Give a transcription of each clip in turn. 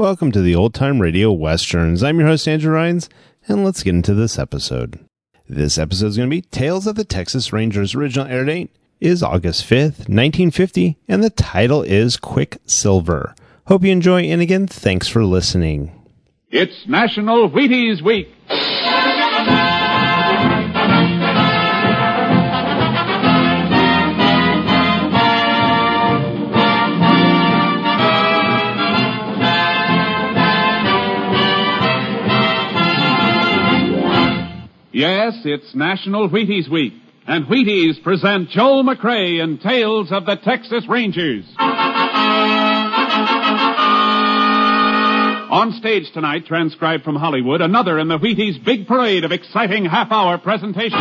Welcome to the Old Time Radio Westerns. I'm your host, Andrew Rhynes, and let's get into this episode. This episode is going to be Tales of the Texas Rangers. Original air date is August 5th, 1950, and the title is Quicksilver. Hope you enjoy, and again, thanks for listening. It's National Wheaties Week. Yes, it's National Wheaties Week, and Wheaties present Joel McCrea in Tales of the Texas Rangers. On stage tonight, transcribed from Hollywood, another in the Wheaties big parade of exciting half-hour presentations.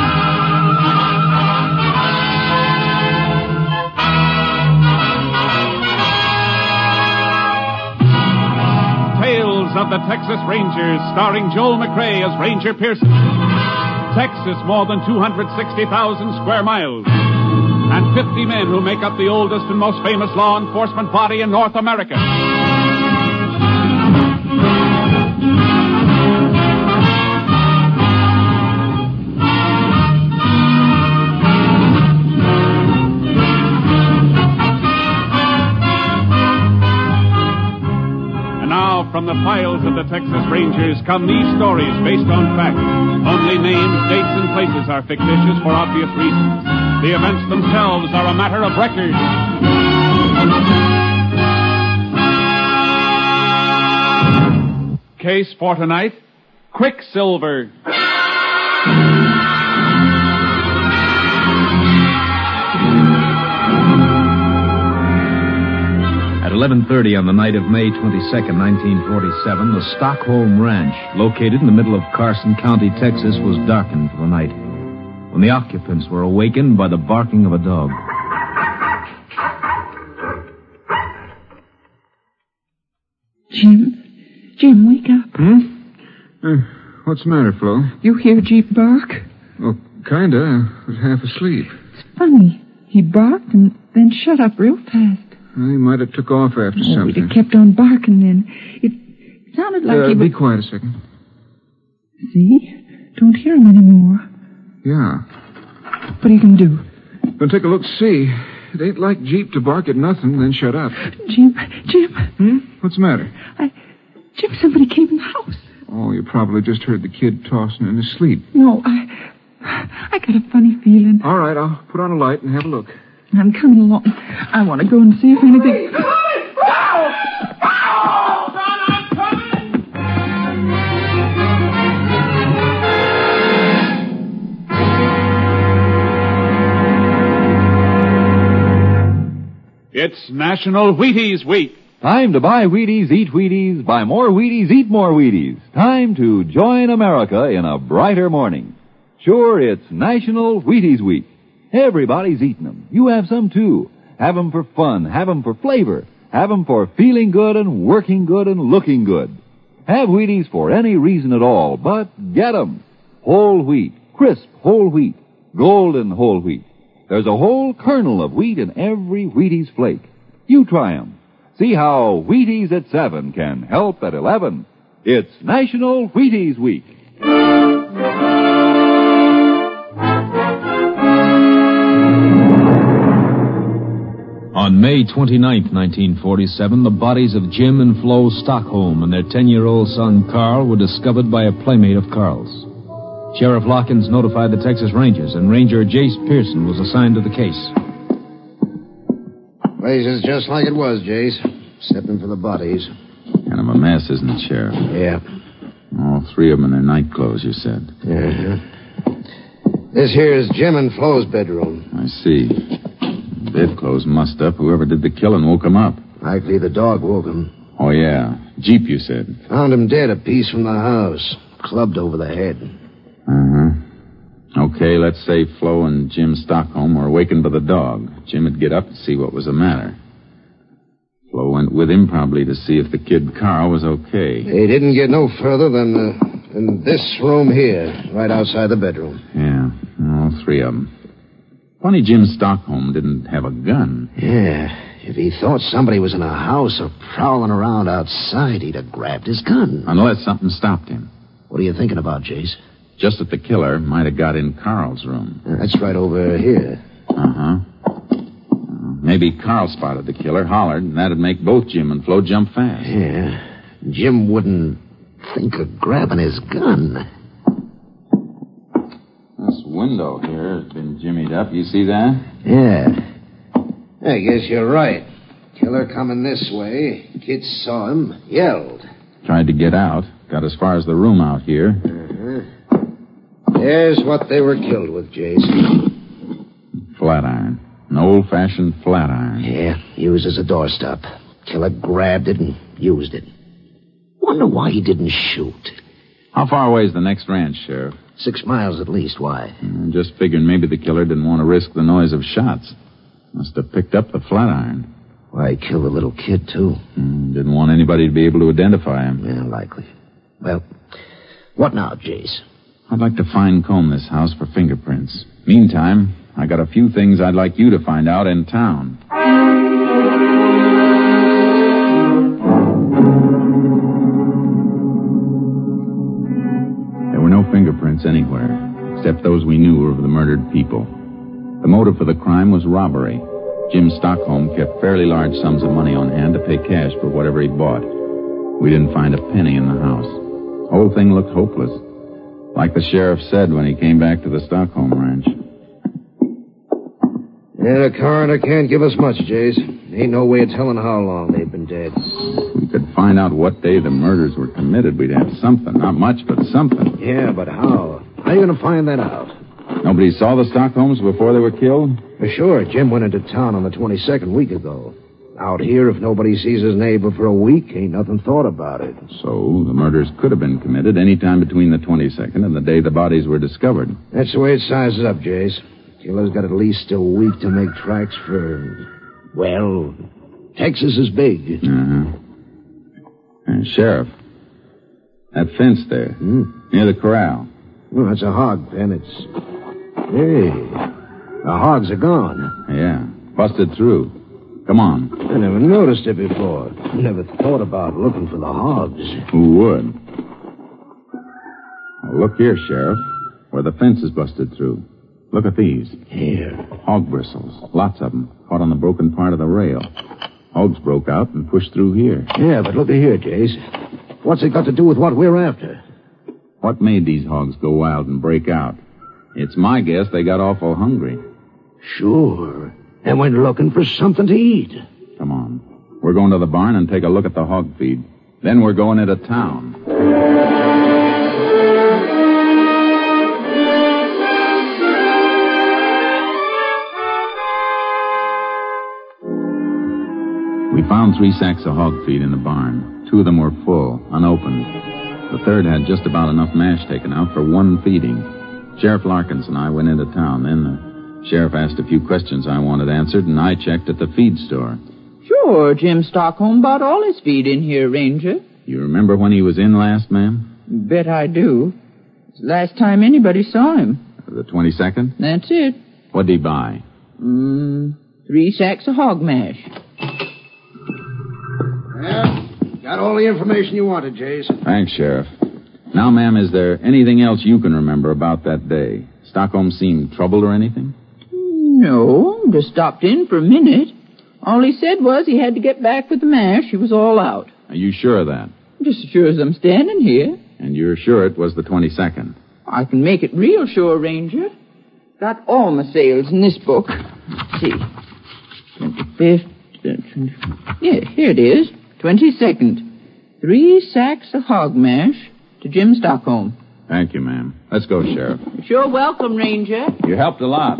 Tales of the Texas Rangers, starring Joel McCrea as Ranger Pearson. Texas, more than 260,000 square miles. And 50 men who make up the oldest and most famous law enforcement body in North America. From the files of the Texas Rangers come these stories based on fact. Only names, dates, and places are fictitious for obvious reasons. The events themselves are a matter of record. Case for tonight, Quicksilver. At 11:30 on the night of May 22nd, 1947, the Stockholm Ranch, located in the middle of Carson County, Texas, was darkened for the night when the occupants were awakened by the barking of a dog. Jim, wake up. What's the matter, Flo? You hear Jeep bark? Well, kinda. I was half asleep. It's funny. He barked and then shut up real fast. Well, he might have took off after something. He'd have kept on barking then. It sounded like he was... Be quiet a second. See? Don't hear him anymore. Yeah. What are you going to do? Gonna take a look, see. It ain't like Jeep to bark at nothing, then shut up. Jim. What's the matter? Jim, somebody came in the house. Oh, you probably just heard the kid tossing in his sleep. No, I got a funny feeling. All right, I'll put on a light and have a look. I'm coming along. I want to go and see if anything... It's National Wheaties Week. Time to buy Wheaties, eat Wheaties, buy more Wheaties, eat more Wheaties. Time to join America in a brighter morning. Sure, it's National Wheaties Week. Everybody's eating them. You have some, too. Have them for fun. Have them for flavor. Have them for feeling good and working good and looking good. Have Wheaties for any reason at all, but get them. Whole wheat, crisp whole wheat, golden whole wheat. There's a whole kernel of wheat in every Wheaties flake. You try them. See how Wheaties at 7 can help at 11. It's National Wheaties Week. On May 29th, 1947, the bodies of Jim and Flo Stockholm and their 10-year-old son, Carl, were discovered by a playmate of Carl's. Sheriff Lockins notified the Texas Rangers, and Ranger Jace Pearson was assigned to the case. Place is just like it was, Jace, excepting for the bodies. Kind of a mess, isn't it, Sheriff? Yeah. All three of them in their night clothes, you said. Uh-huh. This here is Jim and Flo's bedroom. I see. Bedclothes mussed up. Whoever did the killing woke him up. Likely the dog woke him. Oh, yeah. Jeep, you said. Found him dead a piece from the house. Clubbed over the head. Uh-huh. Okay, let's say Flo and Jim Stockholm were awakened by the dog. Jim would get up and see what was the matter. Flo went with him probably to see if the kid Carl was okay. They didn't get no further than this room here, right outside the bedroom. Yeah, all three of them. Funny Jim Stockholm didn't have a gun. Yeah, If he thought somebody was in a house or prowling around outside, he'd have grabbed his gun. Unless something stopped him. What are you thinking about, Jace? Just that the killer might have got in Carl's room. That's right over here. Uh-huh. Maybe Carl spotted the killer, hollered, and that'd make both Jim and Flo jump fast. Yeah. Jim wouldn't think of grabbing his gun. This window here has been jimmied up. You see that? Yeah. I guess you're right. Killer coming this way. Kid saw him, yelled. Tried to get out. Got as far as the room out here. Uh-huh. There's what they were killed with, Jace. Flat iron. An old-fashioned flat iron. Yeah, used as a doorstop. Killer grabbed it and used it. Wonder why he didn't shoot. How far away is the next ranch, Sheriff? 6 miles at least. Why? Just figuring maybe the killer didn't want to risk the noise of shots. Must have picked up the flat iron. Why, he killed the little kid, too. Didn't want anybody to be able to identify him. Yeah, likely. Well, what now, Jace? I'd like to fine-comb this house for fingerprints. Meantime, I got a few things I'd like you to find out in town. There were no fingerprints anywhere, except those we knew of the murdered people. The motive for the crime was robbery. Jim Stockholm kept fairly large sums of money on hand to pay cash for whatever he'd bought. We didn't find a penny in the house. The whole thing looked hopeless. Like the sheriff said when he came back to the Stockholm ranch. Yeah, the coroner can't give us much, Jace. Ain't no way of telling how long they've been dead. If we could find out what day the murders were committed, we'd have something. Not much, but something. Yeah, but how? How are you going to find that out? Nobody saw the Stockholms before they were killed? For sure. Jim went into town on the 22nd week ago. Out here, if nobody sees his neighbor for a week, ain't nothing thought about it. So the murders could have been committed any time between the 22nd and the day the bodies were discovered. That's the way it sizes up, Jace. Killer's got at least a week to make tracks for... Well, Texas is big. Uh-huh. And Sheriff, that fence there, near the corral. Well, that's a hog pen. It's... Hey, the hogs are gone. Yeah, busted through. Come on. I never noticed it before. Never thought about looking for the hogs. Who would? Well, look here, Sheriff, where the fence is busted through. Look at these. Here. Hog bristles. Lots of them. Caught on the broken part of the rail. Hogs broke out and pushed through here. Yeah, but look at here, Jace. What's it got to do with what we're after? What made these hogs go wild and break out? It's my guess they got awful hungry. Sure. And went looking for something to eat. Come on. We're going to the barn and take a look at the hog feed. Then we're going into town. We found 3 sacks of hog feed in the barn. 2 of them were full, unopened. The third had just about enough mash taken out for 1 feeding. Sheriff Larkins and I went into town. Then the sheriff asked a few questions I wanted answered, and I checked at the feed store. Sure, Jim Stockholm bought all his feed in here, Ranger. You remember when he was in last, ma'am? Bet I do. It's the last time anybody saw him. The 22nd? That's it. What'd he buy? 3 sacks of hog mash. Yeah, got all the information you wanted, Jace. Thanks, Sheriff. Now, ma'am, is there anything else you can remember about that day? Stockholm seemed troubled or anything? No, just stopped in for a minute. All he said was he had to get back with the mash. He was all out. Are you sure of that? Just as sure as I'm standing here. And you're sure it was the 22nd? I can make it real sure, Ranger. Got all my sales in this book. Let's see. 25th. Yeah, here it is. 22nd. 3 sacks of hog mash to Jim Stockholm. Thank you, ma'am. Let's go, Sheriff. You're sure welcome, Ranger. You helped a lot.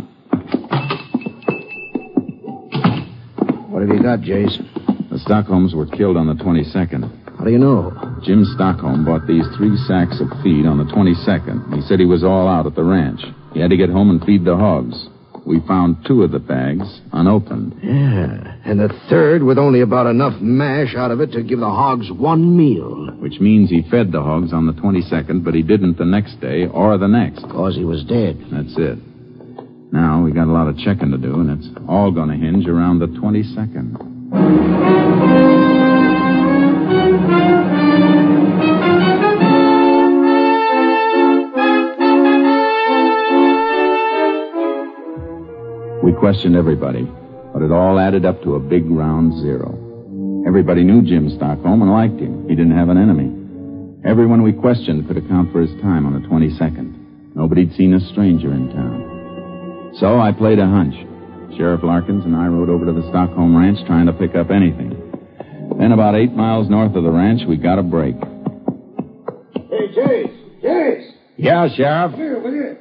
What have you got, Jace? The Stockholms were killed on the 22nd. How do you know? Jim Stockholm bought these 3 sacks of feed on the 22nd. He said he was all out at the ranch. He had to get home and feed the hogs. We found 2 of the bags unopened. Yeah, and the third with only about enough mash out of it to give the hogs 1 meal. Which means he fed the hogs on the 22nd, but he didn't the next day or the next. Because he was dead. That's it. Now we got a lot of checking to do, and it's all going to hinge around the 22nd. We questioned everybody, but it all added up to a big round zero. Everybody knew Jim Stockholm and liked him. He didn't have an enemy. Everyone we questioned could account for his time on the 22nd. Nobody'd seen a stranger in town. So I played a hunch. Sheriff Larkins and I rode over to the Stockholm ranch trying to pick up anything. Then about 8 miles north of the ranch, we got a break. Hey, Chase! Chase! Yeah, Sheriff? Here, with you.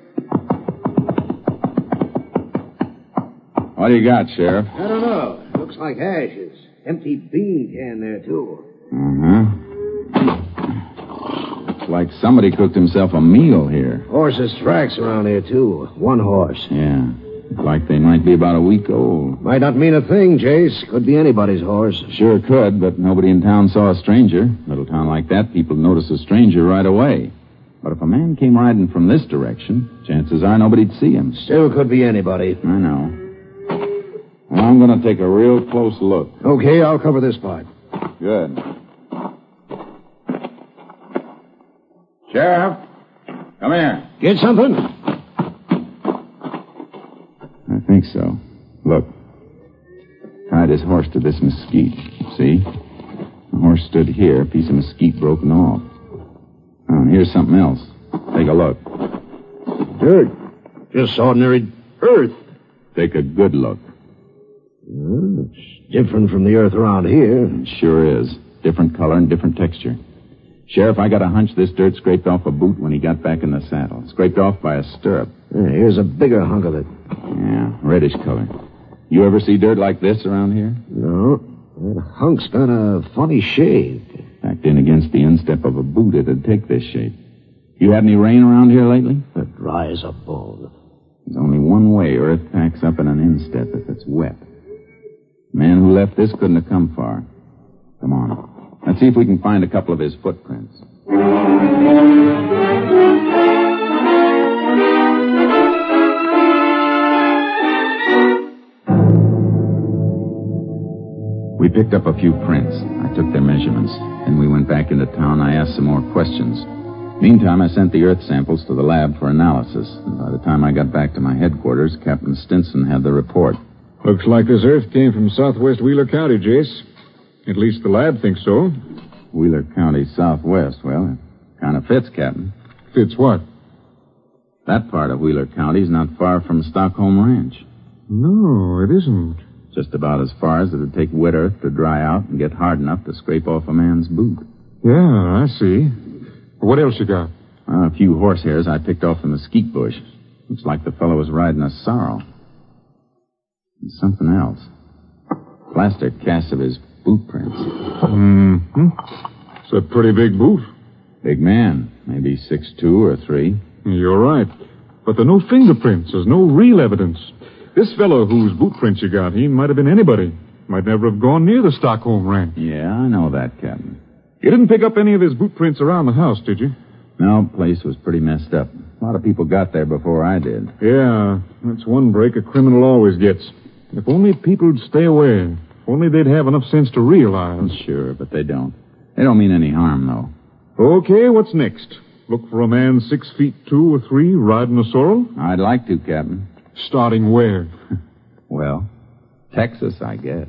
What do you got, Sheriff? I don't know. Looks like ashes. Empty bean can there, too. Looks like somebody cooked himself a meal here. Horses' tracks around here, too. One horse. Yeah. Looks like they might be about a week old. Might not mean a thing, Chase. Could be anybody's horse. Sure could, but nobody in town saw a stranger. Little town like that, people notice a stranger right away. But if a man came riding from this direction, chances are nobody'd see him. Still could be anybody. I know. Well, I'm going to take a real close look. Okay, I'll cover this part. Good. Sheriff, come here. Get something? I think so. Look. Tied his horse to this mesquite. See? The horse stood here, a piece of mesquite broken off. Oh, and here's something else. Take a look. Dirt. Just ordinary earth. Take a good look. Well, it's different from the earth around here. It sure is. Different color and different texture. Sheriff, I got a hunch this dirt scraped off a boot when he got back in the saddle. Scraped off by a stirrup. Yeah, here's a bigger hunk of it. Yeah, reddish color. You ever see dirt like this around here? No. That hunk's got a funny shade. Backed in against the instep of a boot, it'd take this shape. You had any rain around here lately? Dry as a bone. There's only one way earth packs up in an instep if it's wet. The man who left this couldn't have come far. Come on. Let's see if we can find a couple of his footprints. We picked up a few prints. I took their measurements. Then we went back into town. I asked some more questions. Meantime, I sent the earth samples to the lab for analysis. And by the time I got back to my headquarters, Captain Stinson had the report. Looks like this earth came from southwest Wheeler County, Jace. At least the lab thinks so. Wheeler County, southwest. Well, it kind of fits, Captain. Fits what? That part of Wheeler County is not far from Stockholm Ranch. No, it isn't. Just about as far as it would take wet earth to dry out and get hard enough to scrape off a man's boot. Yeah, I see. What else you got? A few horse hairs I picked off the mesquite bush. Looks like the fellow was riding a sorrel. And something else. Plaster casts of his boot prints. Mm-hmm. It's a pretty big boot. Big man. Maybe 6'2" or 3. You're right. But there are no fingerprints. There's no real evidence. This fellow whose boot prints you got, he might have been anybody. Might never have gone near the Stockholm Ranch. Yeah, I know that, Captain. You didn't pick up any of his boot prints around the house, did you? No, the place was pretty messed up. A lot of people got there before I did. Yeah, that's one break a criminal always gets. If only people'd stay away. If only they'd have enough sense to realize. Sure, but they don't. They don't mean any harm, though. Okay, what's next? Look for a man 6'2" or 3 riding a sorrel? I'd like to, Captain. Starting where? Well, Texas, I guess.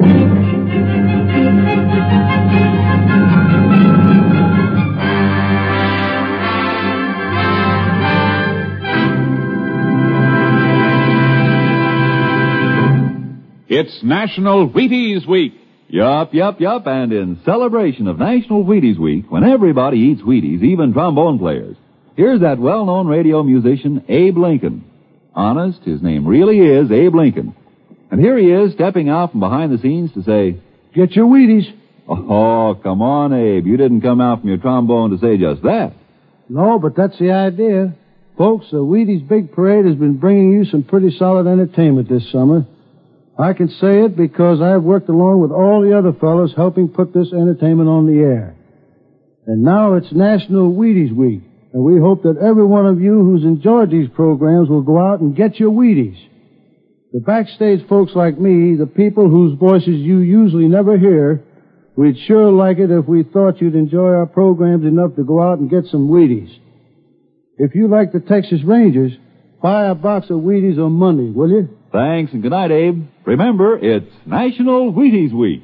It's National Wheaties Week. Yup. And in celebration of National Wheaties Week, when everybody eats Wheaties, even trombone players, here's that well-known radio musician, Abe Lincoln. Honest, his name really is Abe Lincoln. And here he is, stepping out from behind the scenes to say, "Get your Wheaties." Oh, come on, Abe. You didn't come out from your trombone to say just that. No, but that's the idea. Folks, the Wheaties Big Parade has been bringing you some pretty solid entertainment this summer. I can say it because I've worked along with all the other fellows helping put this entertainment on the air. And now it's National Wheaties Week, and we hope that every one of you who's enjoyed these programs will go out and get your Wheaties. The backstage folks like me, the people whose voices you usually never hear, we'd sure like it if we thought you'd enjoy our programs enough to go out and get some Wheaties. If you like the Texas Rangers, buy a box of Wheaties on Monday, will you? Thanks, and good night, Abe. Remember, it's National Wheaties Week.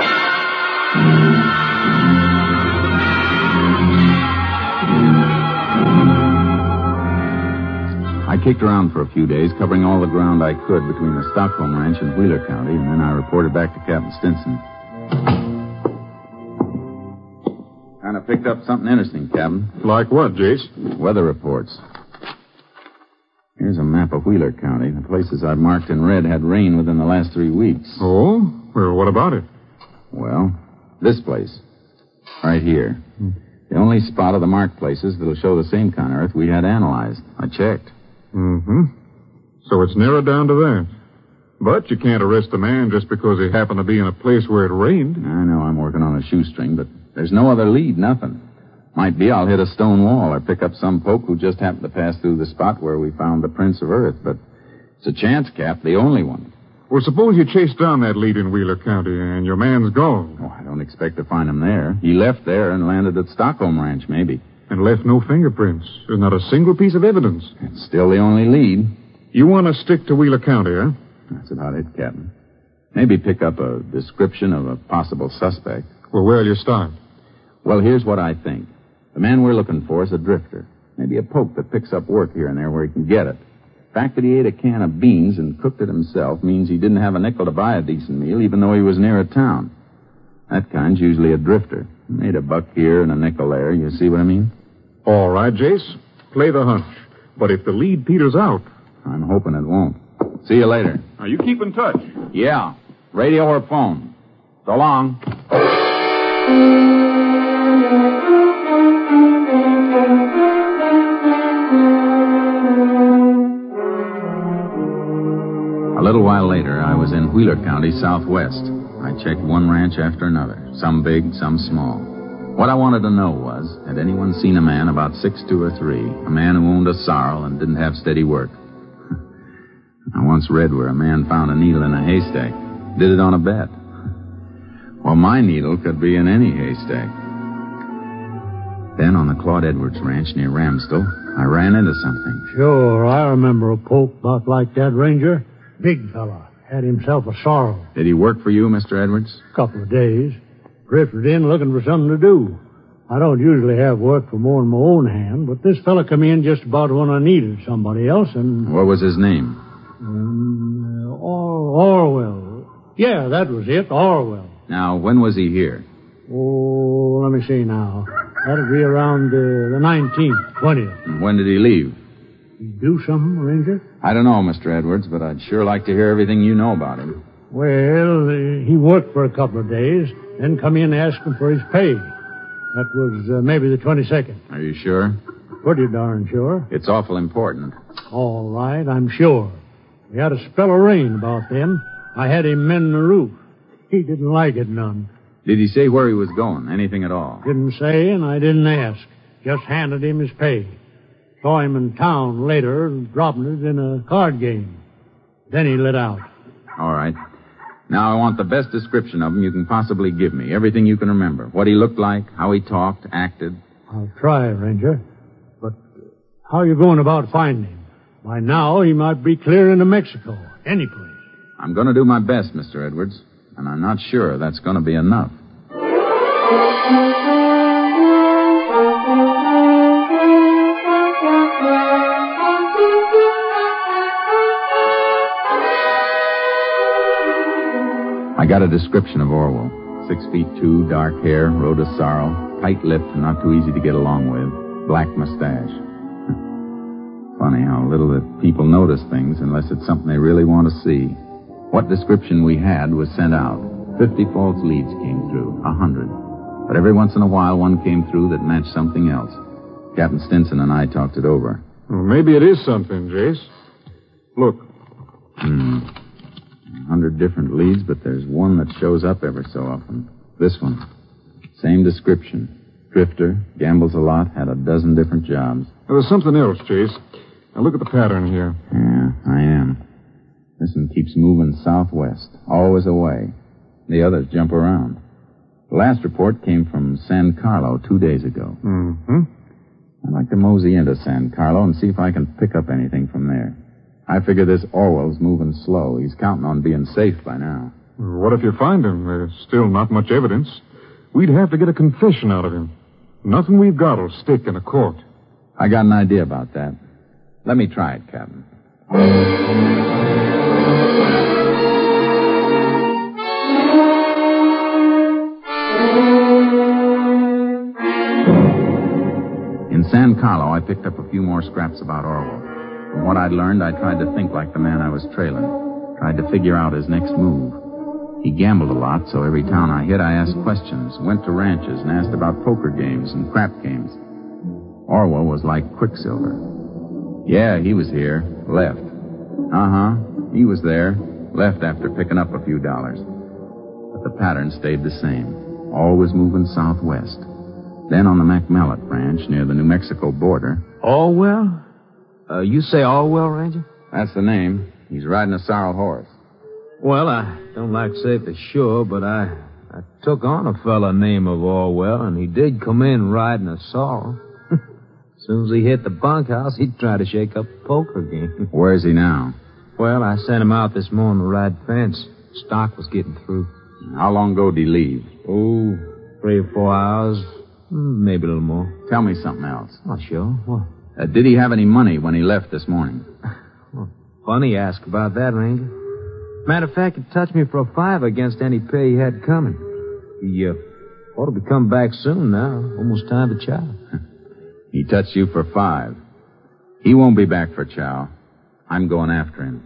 I kicked around for a few days, covering all the ground I could between the Stockholm Ranch and Wheeler County, and then I reported back to Captain Stinson. Kind of picked up something interesting, Captain. Like what, Jace? Weather reports. Here's a map of Wheeler County. The places I've marked in red had rain within the last 3 weeks. Oh? Well, what about it? Well, this place. Right here. The only spot of the marked places that'll show the same kind of earth we had analyzed. I checked. Mm-hmm. So it's narrowed down to that. But you can't arrest a man just because he happened to be in a place where it rained. I know I'm working on a shoestring, but there's no other lead, nothing. Might be I'll hit a stone wall or pick up some poke who just happened to pass through the spot where we found the prints of Earth, but it's a chance, Cap, the only one. Well, suppose you chase down that lead in Wheeler County and your man's gone. Oh, I don't expect to find him there. He left there and landed at Stockholm Ranch, maybe. And left no fingerprints. There's not a single piece of evidence. It's still the only lead. You want to stick to Wheeler County, huh? That's about it, Captain. Maybe pick up a description of a possible suspect. Well, where'll you start? Well, here's what I think. The man we're looking for is a drifter. Maybe a poke that picks up work here and there where he can get it. The fact that he ate a can of beans and cooked it himself means he didn't have a nickel to buy a decent meal, even though he was near a town. That kind's usually a drifter. Made a buck here and a nickel there. You see what I mean? All right, Jace. Play the hunch. But if the lead peters out... I'm hoping it won't. See you later. Now, you keep in touch. Yeah. Radio or phone. So long. A little while later, I was in Wheeler County, southwest. I checked one ranch after another, some big, some small. What I wanted to know was, had anyone seen a man about 6'2" or 3, a man who owned a sorrel and didn't have steady work? I once read where a man found a needle in a haystack. Did it on a bet. Well, my needle could be in any haystack. Then on the Claude Edwards Ranch near Ramsdell, I ran into something. Sure, I remember a poke about like that, Ranger. Big fella. Had himself a sorrel. Did he work for you, Mr. Edwards? Couple of days. Drifted in looking for something to do. I don't usually have work for more than my own hand, but this fella come in just about when I needed somebody else, and... What was his name? Orwell. Yeah, that was it, Orwell. Now, when was he here? Oh, let me see now. That'd be around the 19th, 20th. And when did he leave? You do something, Ranger? I don't know, Mr. Edwards, but I'd sure like to hear everything you know about him. Well, he worked for a couple of days, then come in and asked him for his pay. That was maybe the 22nd. Are you sure? Pretty darn sure. It's awful important. All right, I'm sure. We had a spell of rain about then. I had him mend the roof. He didn't like it none. Did he say where he was going? Anything at all? Didn't say, and I didn't ask. Just handed him his pay. Saw him in town later, dropping it in a card game. Then he lit out. All right. Now I want the best description of him you can possibly give me. Everything you can remember. What he looked like, how he talked, acted. I'll try, Ranger. But how are you going about finding him? By now, he might be clear into Mexico. Any place. I'm going to do my best, Mr. Edwards. And I'm not sure that's going to be enough. I got a description of Orwell. 6'2", dark hair, rode a sorrel, tight-lipped and not too easy to get along with, black mustache. Funny how little that people notice things unless it's something they really want to see. What description we had was sent out. 50 false leads came through, 100. But every once in a while, one came through that matched something else. Captain Stinson and I talked it over. Well, maybe it is something, Jace. Look. 100 different leads, but there's one that shows up every so often. This one. Same description. Drifter, gambles a lot, had a dozen different jobs. There's something else, Jace. Now look at the pattern here. Yeah, I am. This one keeps moving southwest, always away. The others jump around. The last report came from San Carlo 2 days ago. Mm-hmm. I'd like to mosey into San Carlo and see if I can pick up anything from there. I figure this Orwell's moving slow. He's counting on being safe by now. What if you find him? There's still not much evidence. We'd have to get a confession out of him. Nothing we've got will stick in a court. I got an idea about that. Let me try it, Captain. In San Carlo, I picked up a few more scraps about Orwell. From what I'd learned, I tried to think like the man I was trailing. Tried to figure out his next move. He gambled a lot, so every town I hit, I asked questions, went to ranches, and asked about poker games and crap games. Orwell was like Quicksilver. Yeah, he was here. Left. He was there. Left after picking up a few dollars. But the pattern stayed the same. Always moving southwest. Then on the McMallet Ranch near the New Mexico border. Orwell? You say Orwell, Ranger? That's the name. He's riding a sorrel horse. Well, I don't like to say for sure, but I took on a fella named Orwell, and he did come in riding a sorrel. As soon as he hit the bunkhouse, he'd try to shake up the poker game. Where is he now? Well, I sent him out this morning to ride fence. Stock was getting through. How long ago did he leave? 3 or 4 hours. Maybe a little more. Tell me something else. Oh, sure. What? Did he have any money when he left this morning? Well, funny you ask about that, Ranger. Matter of fact, it touched me for a $5 against any pay he had coming. He ought to be coming back soon now. Almost time to chow. He touched you for $5. He won't be back for chow. I'm going after him.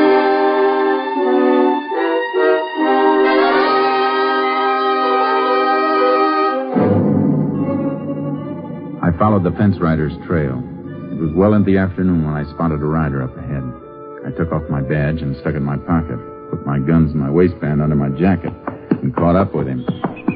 I followed the fence rider's trail. It was well into the afternoon when I spotted a rider up ahead. I took off my badge and stuck it in my pocket, put my guns in my waistband under my jacket, and caught up with him.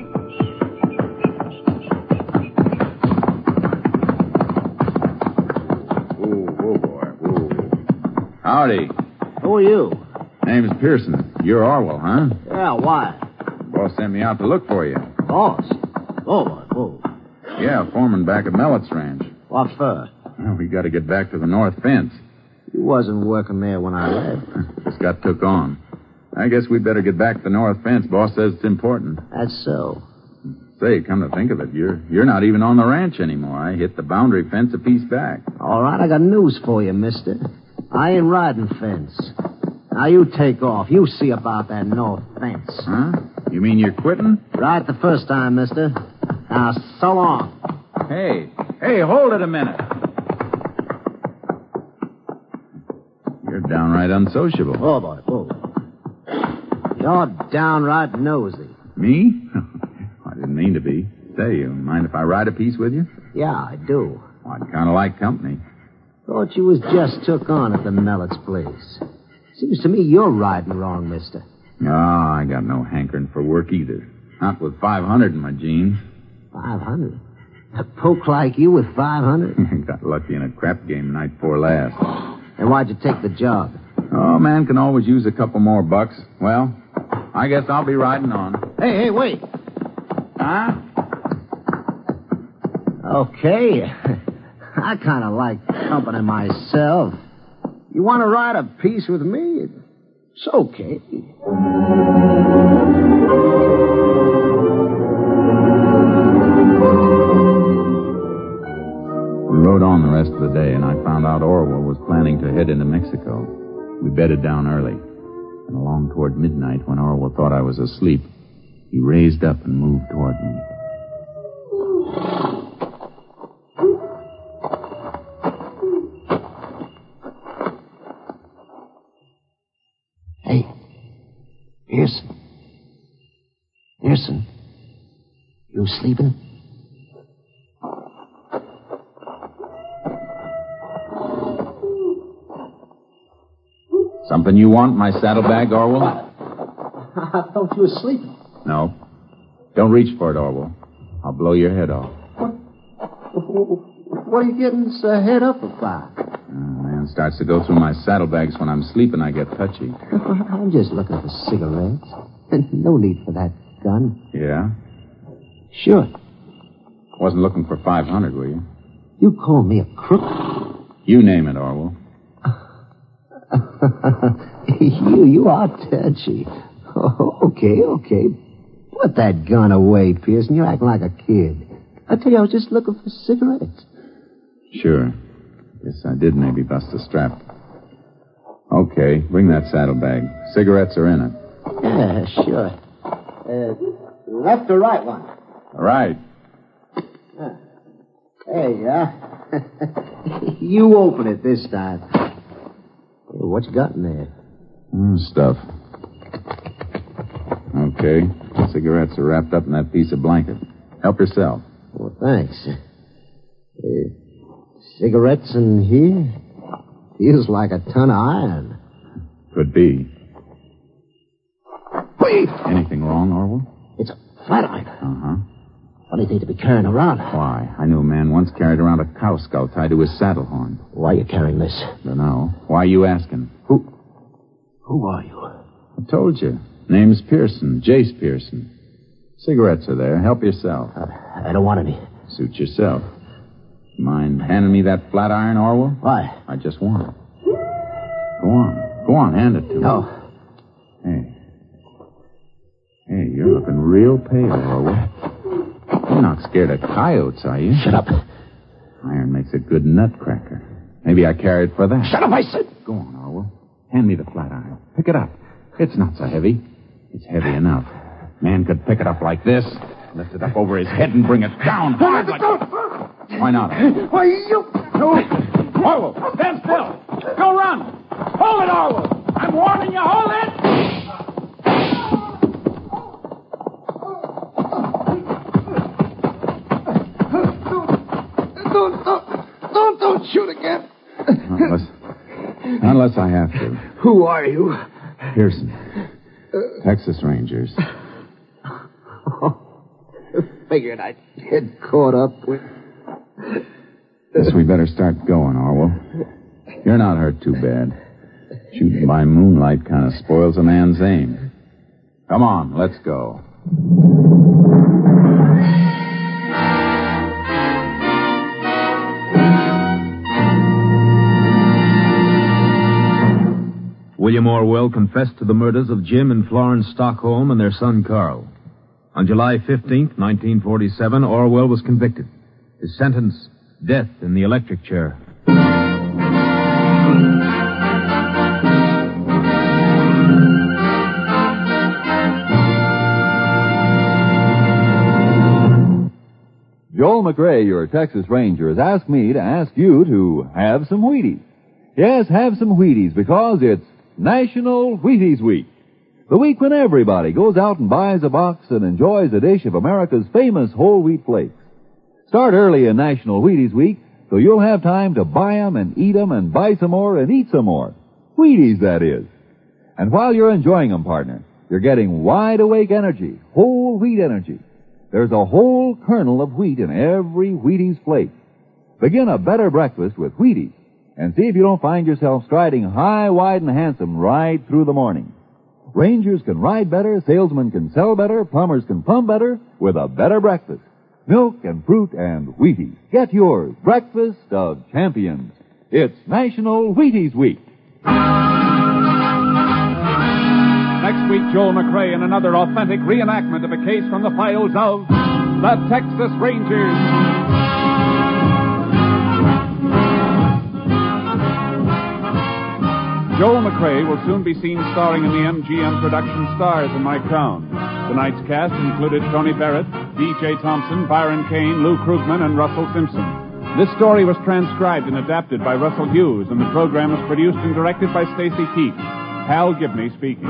Whoa, boy, whoa. Howdy. Who are you? Name's Pearson. You're Orwell, huh? Yeah, why? Boss sent me out to look for you. Boss? Whoa. Yeah, foreman back at Mellett's Ranch. What for? Well, we got to get back to the north fence. You wasn't working there when I left. Just got took on. I guess we'd better get back to the north fence. Boss says it's important. That's so. Say, come to think of it, you're not even on the ranch anymore. I hit the boundary fence a piece back. All right, I got news for you, mister. I ain't riding fence. Now you take off. You see about that north fence. Huh? You mean you're quitting? Right the first time, mister. Now, so long. Hey, hold it a minute. You're downright unsociable. Whoa, boy, whoa. You're downright nosy. Me? I didn't mean to be. Say, you mind if I ride a piece with you? Yeah, I do. Well, I'd kind of like company. Thought you was just took on at the Mellett's place. Seems to me you're riding wrong, mister. Oh, I got no hankering for work either. Not with 500 in my jeans. 500? A poke like you with 500? Got lucky in a crap game night before last. And why'd you take the job? Oh, man can always use a couple more bucks. Well, I guess I'll be riding on. Hey, wait. Huh? Okay. I kind of like company myself. You want to ride a piece with me? It's okay. We rode on the rest of the day, and I found out Orwell was planning to head into Mexico. We bedded down early. And along toward midnight, when Orwell thought I was asleep, he raised up and moved toward me. Hey, Pearson, you sleeping? Something you want, my saddlebag, Orwell? I thought you were sleeping. No. Don't reach for it, Orwell. I'll blow your head off. What are you getting so head up about? Oh, man, Man starts to go through my saddlebags when I'm sleeping, I get touchy. I'm just looking for cigarettes. No need for that gun. Yeah? Sure. Wasn't looking for 500, were you? You call me a crook? You name it, Orwell. You are touchy. Okay. Put that gun away, Pearson. You're acting like a kid. I tell you, I was just looking for cigarettes. Sure. Guess I did maybe bust a strap. Okay, bring that saddlebag. Cigarettes are in it. Yeah, sure. Left or right one? Right. There you are. You open it this time. What you got in there? Stuff. Okay. Cigarettes are wrapped up in that piece of blanket. Help yourself. Well, thanks. Cigarettes in here? Feels like a ton of iron. Could be. Wait! Anything wrong, Orwell? It's a flat iron. Uh-huh. Funny thing to be carrying around. Why? I knew a man once carried around a cow skull tied to his saddle horn. Why are you carrying this? Dunno. Why are you asking? Who are you? I told you. Name's Pearson. Jace Pearson. Cigarettes are there. Help yourself. I don't want any. Suit yourself. Mind handing me that flat iron, Orwell? Why? I just want it. Go on, hand it to me. No. Hey, you're looking real pale, Orwell. You're not scared of coyotes, are you? Shut up. Iron makes a good nutcracker. Maybe I carry it for that. Shut up, I said. Go on, Orwell. Hand me the flat iron. Pick it up. It's not so heavy. It's heavy enough. Man could pick it up like this, lift it up over his head and bring it down hard like... Why not? Why, you... No. Orwell, stand still. Go run. Hold it, Orwell. I'm warning you. Hold it. Don't shoot again. Unless I have to. Who are you? Pearson. Texas Rangers. Figured I'd get caught up with... Guess we better start going, Orwell. You're not hurt too bad. Shooting by moonlight kind of spoils a man's aim. Come on, let's go. William Orwell confessed to the murders of Jim and Florence Stockholm and their son Carl. On July 15th, 1947, Orwell was convicted. His sentence, death in the electric chair. Joel McRae, your Texas Ranger, has asked me to ask you to have some Wheaties. Yes, have some Wheaties, because it's National Wheaties Week. The week when everybody goes out and buys a box and enjoys a dish of America's famous whole wheat flakes. Start early in National Wheaties Week, so you'll have time to buy 'em and eat 'em and buy some more and eat some more. Wheaties, that is. And while you're enjoying 'em, partner, you're getting wide-awake energy, whole wheat energy. There's a whole kernel of wheat in every Wheaties flake. Begin a better breakfast with Wheaties, and see if you don't find yourself striding high, wide, and handsome right through the morning. Rangers can ride better, salesmen can sell better, plumbers can plumb better with a better breakfast. Milk and fruit and Wheaties. Get yours. Breakfast of champions. It's National Wheaties Week. Next week, Joel McRae in another authentic reenactment of a case from the files of the Texas Rangers. Joel McRae will soon be seen starring in the MGM production Stars in My Crown. Tonight's cast included Tony Barrett, D.J. Thompson, Byron Kane, Lou Krugman, and Russell Simpson. This story was transcribed and adapted by Russell Hughes, and the program was produced and directed by Stacy Keith. Hal Gibney speaking.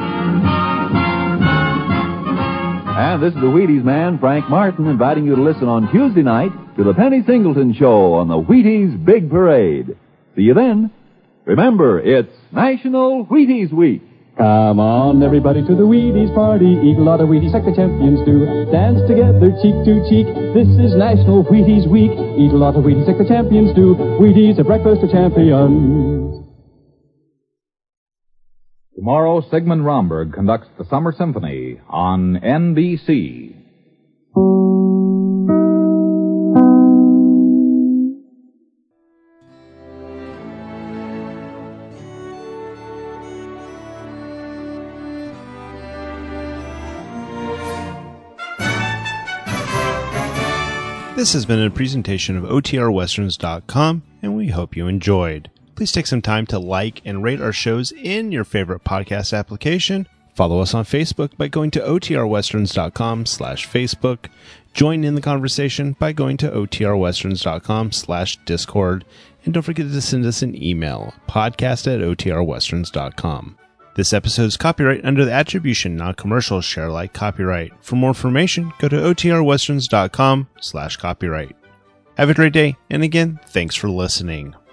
And this is the Wheaties man, Frank Martin, inviting you to listen on Tuesday night to the Penny Singleton Show on the Wheaties Big Parade. See you then. Remember, it's National Wheaties Week. Come on, everybody, to the Wheaties party. Eat a lot of Wheaties like the champions do. Dance together, cheek to cheek. This is National Wheaties Week. Eat a lot of Wheaties like the champions do. Wheaties, a breakfast of champions. Tomorrow, Sigmund Romberg conducts the Summer Symphony on NBC. This has been a presentation of OTRWesterns.com, and we hope you enjoyed. Please take some time to like and rate our shows in your favorite podcast application. Follow us on Facebook by going to OTRWesterns.com/Facebook. Join in the conversation by going to OTRWesterns.com/Discord. And don't forget to send us an email, podcast@OTRWesterns.com. This episode is copyright under the Attribution Non-Commercial Share Alike copyright. For more information, go to OTRWesterns.com/copyright. Have a great day, and again, thanks for listening.